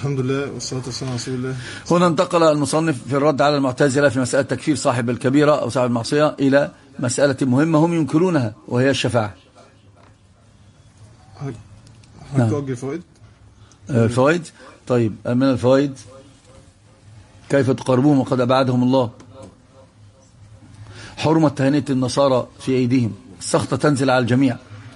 الحمد لله والصلاة والسلام على رسول الله. هنا انتقل المصنف في الرد على المعتزلة في مسألة تكفير صاحب الكبيرة أو صاحب المعصية إلى مسألة مهمة هم ينكرونها وهي الشفاعة. توجه الفوائد. الفوائد طيب، من الفوائد كيف تقربوهم وقد أبعدهم الله. حرمة تهنئة النصارى في أيديهم، السخطة تنزل على الجميع.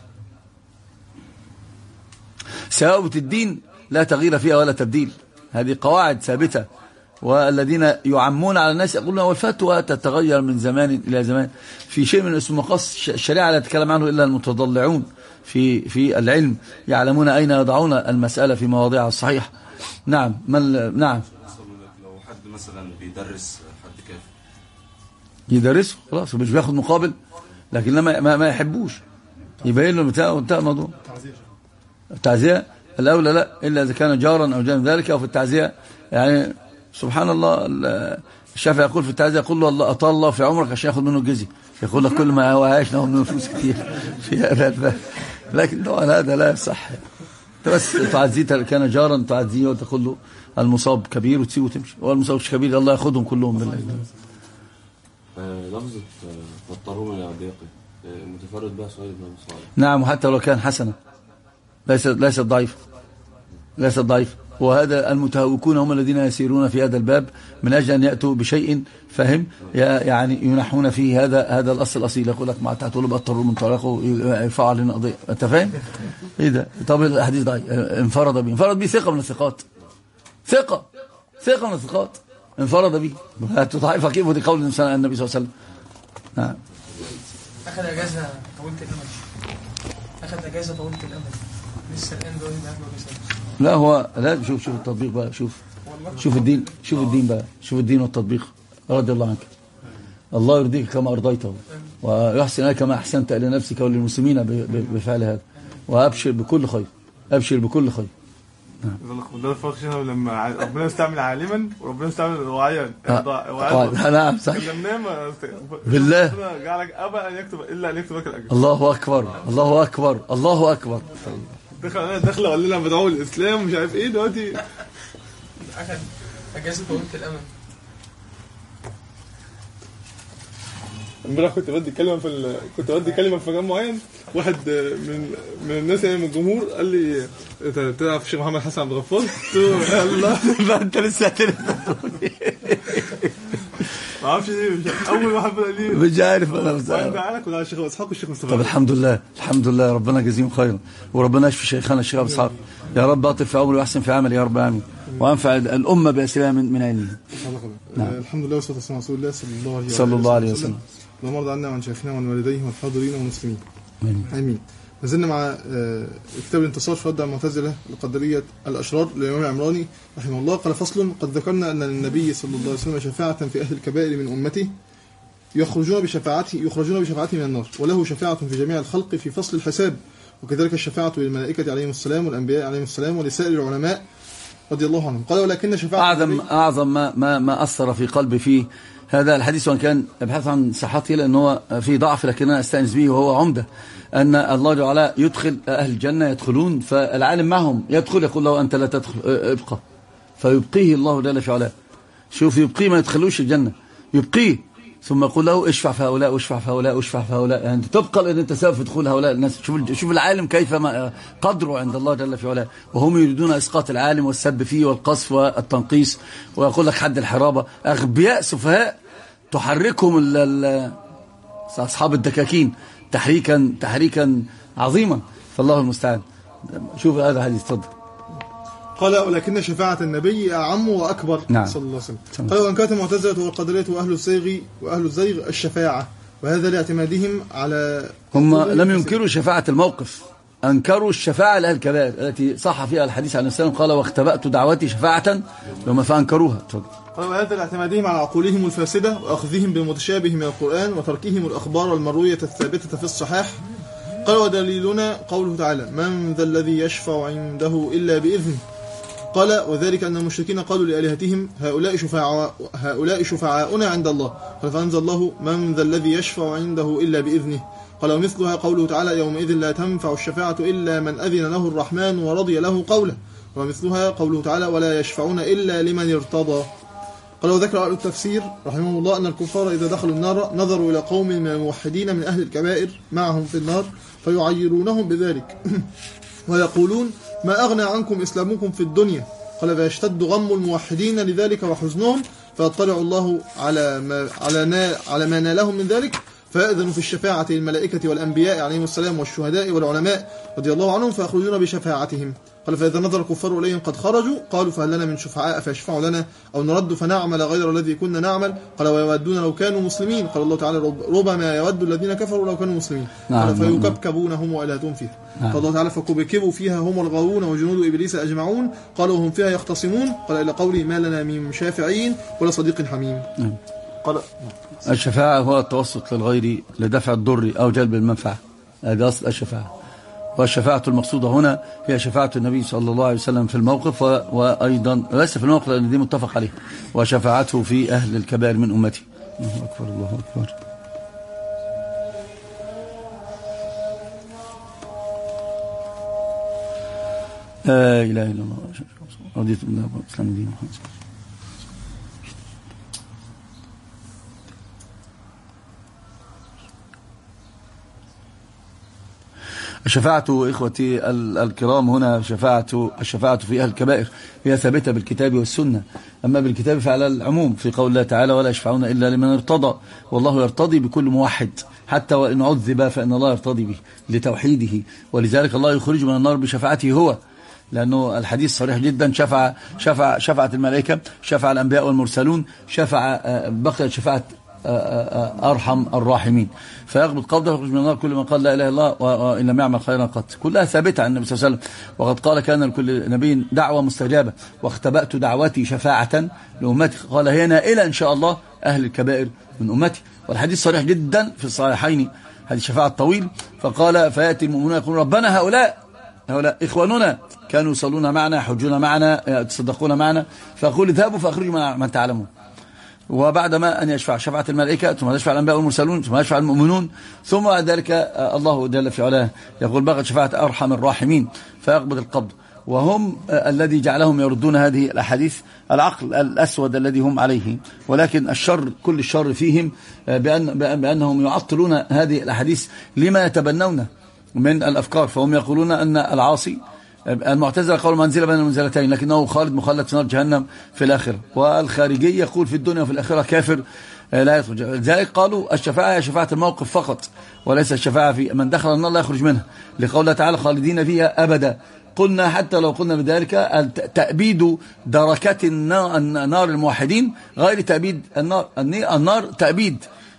سواء الدين لا تغيير فيها ولا تبديل، هذه قواعد ثابتة. والذين يعمون على الناس يقولون والفتوى تتغير من زمان إلى زمان. في شيء من اسم مقاصد الشريعة لا يتكلم عنه إلا المتضلعون في العلم، يعلمون أين يضعون المسألة في مواضيعها الصحيحة. نعم. نعم. لو حد مثلا بيدرس حد كافر يدرسه خلاص مش بياخد مقابل، لكن لما ما يحبوش يبين له بتاع الموضوع. التعزية الأولى لا إلا إذا كان جارا أو جانب ذلك، أو في التعزية يعني سبحان الله الشافعي يقول في التعزية يقول له الله أطال الله في عمرك عشان ياخد منه الجزية، يقول لك كل ما هو عايش له منه فلوس كتير في هذا الباب، لكن طبعا هذا لا يصح. بس تعزيه كان جارا تعزيه وتقول له المصاب كبير وتسيبه وتمشي، والمصاب مش كبير الله ياخذهم كلهم بالله. لفظة فاضطروا من ضيقه متفرد بها سؤال ابن أبي صالح. نعم، وحتى لو كان حسنا ليست ضعيف. وهذا المتهوكون هم الذين يسيرون في هذا الباب من أجل أن يأتوا بشيء فهم يعني ينحون فيه هذا الأصل الأصيل. يقول لك ما تقول بأضطروا من طلاقه يرفع علينا قضية، أنت فاهم إيه ده؟ طب الحديث ضعيف انفرد به ثقة من الثقات، ثقة من الثقات انفرد به، تضعيف كيف؟ ودي قول النبي صلى الله عليه وسلم. نعم. أخذ أجازة طولت الأمل لسه الآن دوري معاك وبيسأل. لا هو لا، شوف التطبيق بقى، شوف الدين والتطبيق رضي الله عنك. الله يرضيك كما أرضيته ويحسن إليك كما أحسنت إلى نفسك وللمسلمين بفعل هذا، وأبشر بكل خير. ده الفرق هنا لما ربنا يستعمل عالما وربنا يستعمل واعيا. نعم صح. بالله جعلك ابا ان يكتب الا ان يكتب لك الاجر. الله اكبر. دخل قال لنا بدعوا الاسلام مش عارف ايه دلوقتي. اخذ اجازه طولت الامل. امبارح كنت بدي كلمه في مكان معين، واحد من الناس يعني من الجمهور قال لي انت تعرف الشيخ محمد حسن عبد الغفار؟ قلت له الله لا انت لسه ما اعرفش ايه، اول واحد قال لي مش عارف انا بس تعالى ولا الشيخ اسحاق والشيخ مصطفى. طب الحمد لله ربنا يجزيهم خيرا، وربنا يشفي شيخنا الشيخ اسحاق يا رب، اطل في عمره واحسن في عمله يا رب امين، وانفع الامه باسرها من علمه. نعم. الحمد لله والصلاه والسلام على رسول الله صلى الله عليه وسلم. اللهم ارض عنا وعن شيخنا وعن والديه والحاضرين والمسلمين امين. ما زلنا مع كتاب الانتصار في رد على المعتزله القدريه الاشرار للامام العمراني رحمه الله. قال فصل: قد ذكرنا ان للنبي صلى الله عليه وسلم شفاعه في اهل الكبائر من امته يخرجون بشفاعته من النار، وله شفاعه في جميع الخلق في فصل الحساب، وكذلك الشفاعه للملائكه عليهم السلام والانبياء عليهم السلام ولسائر العلماء رضي الله عنهم. قال ولكن شفاعه اعظم ما اثر في قلبي فيه هذا الحديث، وان كان ابحث عن صحته لانه هو في ضعف، لكن انا استانس به وهو عمده، ان الله تعالى يدخل اهل الجنه يدخلون، فالعالم معهم يدخل يقول له انت لا تدخل ابقى، فيبقيه الله جل في علاه. شوف يبقيه، ما يدخلوش الجنه، يبقيه ثم يقول له اشفع في هؤلاء واشفع في هؤلاء واشفع في هؤلاء، يعني تبقى لان انت سبب في دخول هؤلاء الناس. شوف العالم كيف ما قدره عند الله جل في علاه، وهم يريدون اسقاط العالم والسب فيه والقصف والتنقيص، ويقول لك حد الحرابه، اغبياء سفهاء تحركهم اصحاب الدكاكين تحريكا عظيما، فالله المستعان. شوف هذا الحديث، اتفضل. قال ولكن شفاعة النبي أعم وأكبر. نعم. صلى الله عليه وسلم. قال وأن كانت المعتزلة والقدرية وأهل الزيغ الشفاعة، وهذا لاعتمادهم على هم لم ينكروا شفاعة الموقف، أنكروا الشفاعة لأهل الكبائر التي صح فيها الحديث عن السلام قال واختبأت دعوتي شفاعة لما فأنكروها. قال وهذا لاعتمادهم على عقولهم الفاسدة وأخذهم بالمتشابه من القرآن وتركهم الأخبار المروية الثابتة في الصحاح. قال ودليلنا قوله تعالى من ذا الذي يشفع عنده إلا بإذنه. قال وذلك أن المشركين قالوا لآلهتهم هؤلاء شفعاؤنا عند الله، قال فأنزل الله من ذا الذي يشفع عنده إلا بإذنه. قال ومثلها قوله تعالى يومئذ لا تنفع الشفاعة إلا من أذن له الرحمن ورضي له قوله. ومثلها قوله تعالى ولا يشفعون إلا لمن ارتضى. قال وذكر أهل التفسير رحمه الله أن الكفار إذا دخلوا النار نظروا إلى قوم من الموحدين من أهل الكبائر معهم في النار فيعيرونهم بذلك ويقولون ما أغنى عنكم إسلامكم في الدنيا. قال فيشتد غم الموحدين لذلك وحزنهم فيطلع الله على ما نالهم من ذلك فيأذن في الشفاعة للملائكة والأنبياء عليهم السلام والشهداء والعلماء رضي الله عنهم فيخرجون بشفاعتهم. قال فإذا نظر الكفار إليهم قد خرجوا قالوا فهل لنا من شفعاء فيشفعوا لنا أو نرد فنعمل غير الذي كنا نعمل. قال ويودون لو كانوا مسلمين. قال الله تعالى ربما يود الذين كفروا لو كانوا مسلمين. قال فيكبكبون هم وإلهتهم فيها. قال الله تعالى فكبكبوا فيها هم الغاوون وجنود إبليس أجمعون قالوا هم فيها يختصمون. قال إلى قولي ما لنا من شافعين ولا صديق حميم. قال الشفاعة هو التوسط للغير لدفع الضر أو جلب المنفعة. هذا أصل الشفاعة. والشفاعة المقصودة هنا هي شفاعة النبي صلى الله عليه وسلم في الموقف وأيضا ليس في الموقف لأن دي متفق عليه وشفاعته في أهل الكبائر من أمته. الله أكبر الله أكبر. لا إله إلا الله رضيت بالله والإسلام دين. الشفاعة إخوتي الكرام هنا الشفاعة في أهل الكبائر هي ثابتة بالكتاب والسنة. أما بالكتاب فعلى العموم في قول الله تعالى ولا يشفعون إلا لمن ارتضى. والله يرتضي بكل موحد حتى وإن عذب فإن الله يرتضي به لتوحيده ولذلك الله يخرج من النار بشفاعته هو لأنه الحديث صريح جدا شفعت الملائكة شفع الأنبياء والمرسلون بقيت شفاعة أرحم الراحمين فيقبض قبضه ويخرج من النار كل من قال لا إله إلا الله وإن لم يعمل خيرا قط. كلها ثابتة عن النبي صلى الله عليه وسلم وقد قال كان لكل نبي دعوة مستجابة واختبأت دعوتي شفاعة لأمتي. قال هي نائلة إن شاء الله أهل الكبائر من أمتي. والحديث صريح جدا في الصحيحين هذه الشفاعة الطويل فقال فيأتي المؤمنون يقولون ربنا هؤلاء إخواننا كانوا يصلون معنا يحجون معنا يتصدقون معنا فأقول اذهبوا فأخرجوا من تعلمون. وبعدما أن يشفع شفاعة الملائكة ثم يشفع الأنبياء والمرسلون ثم يشفع المؤمنون ثم بعد ذلك الله جل في علاه يقول بقت شفاعة أرحم الراحمين فيقبض القبض. وهم الذي جعلهم يردون هذه الأحاديث العقل الأسود الذي هم عليه ولكن الشر كل الشر فيهم بأنهم يعطلون هذه الأحاديث لما يتبنون من الأفكار. فهم يقولون أن العاصي المعتزلة قالوا منزلة بين المنزلتين لكنه خالد مخلد في نار جهنم في الآخرة والخارجي يقول في الدنيا وفي الآخرة كافر لا يخرج. لذلك قالوا الشفاعة هي شفاعة الموقف فقط وليس الشفاعة في من دخل النار لا يخرج منها لقول الله تعالى خالدين فيها أبدا. قلنا حتى لو قلنا بذلك تأبيد دركات النار الموحدين غير تأبيد النار تأبيد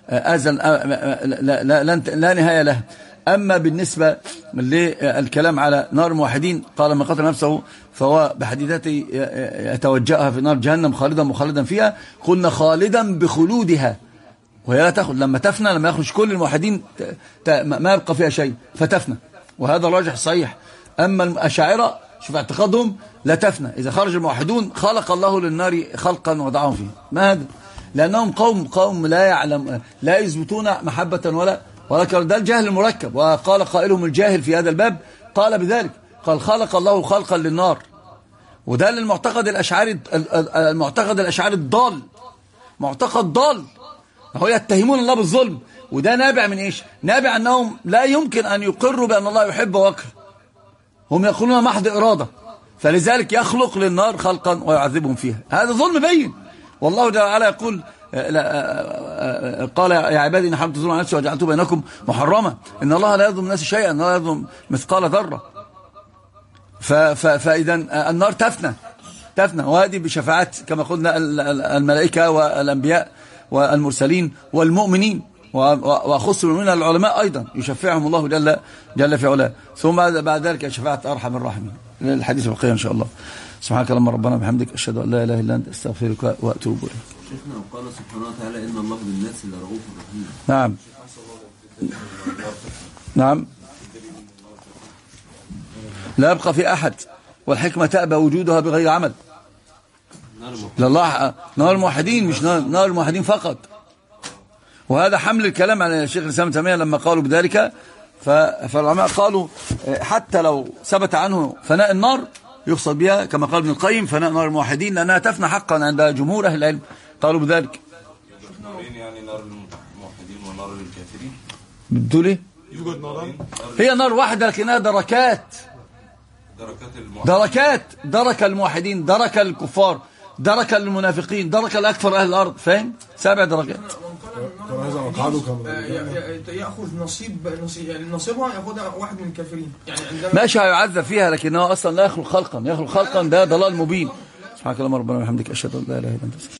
لا نهاية له. أما بالنسبة للكلام على نار الموحدين قال من قتل نفسه فهو بحديثته يتوجهها في نار جهنم خالدا مخلدا فيها. قلنا خالدا بخلودها وهي لا تخلد لما تفنى لما يخرج كل الموحدين ما يبقى فيها شيء فتفنى وهذا الراجح الصحيح. أما الأشاعرة شوف اعتقادهم لا تفنى إذا خرج الموحدون خلق الله للنار خلقا وضعهم فيه. ما هذا لأنهم قوم لا يعلم لا يثبتون محبة ولكن ده الجهل المركب. وقال قائلهم الجاهل في هذا الباب قال بذلك قال خلق الله خلقا للنار وده للمعتقد الأشعري الضال معتقد ضال هو يتهمون الله بالظلم وده نابع من إيش؟ نابع أنهم لا يمكن أن يقروا بأن الله يحب ويكره هم يقولون محض إرادة فلذلك يخلق للنار خلقا ويعذبهم فيها. هذا ظلم بين والله تعالى يقول قال يا عبادي إن حرمت الظلم على نفسي وجعلته بينكم محرما إن الله لا يظلم الناس شيئا إن الله لا يظلم مثقال ذرة. فإذا النار تفنى وهذه بشفاعات كما قلنا الملائكة والأنبياء والمرسلين والمؤمنين وخص المؤمنين العلماء أيضا يشفعهم الله جل في علاه. ثم بعد ذلك شفاعة أرحم الراحمين الحديث البقية إن شاء الله. سبحانك اللهم ربنا بحمدك أشهد أن لا إله إلا أنت أستغفرك وأتوب إليك. شيخنا وقال سبحانه وتعالى إن الله بالناس لرؤوف رحيم. نعم لا يبقى في أحد والحكمة تأبى وجودها بغير عمل. لله نار الموحدين مش نار الموحدين فقط. وهذا حمل الكلام على الشيخ الإسلام تيمية لما قالوا بذلك فالعلماء قالوا حتى لو ثبت عنه فناء النار يقصد بها كما قال ابن القيم فناء نار الموحدين لأنها تفنى حقا عند جمهور أهل العلم قالوا بذلك. يعني نار الموحدين ونار الكافرين بتقول ايه؟ يوجد ناران، هي نار واحدة لكنها دركات، درك الموحدين، درك الكفار، درك المنافقين، درك الأكثر أهل الأرض، فاهم؟ 7 درجات. يأخذ يعني نصيبها يأخذها واحد من الكافرين يعني عندما ماشي هيعذب فيها لكنه أصلا لا يخلق خلقا، يخلق خلقا ده ضلال مبين. سبحانك اللهم ربنا وبحمدك أشهد أن لا إله إلا أنت.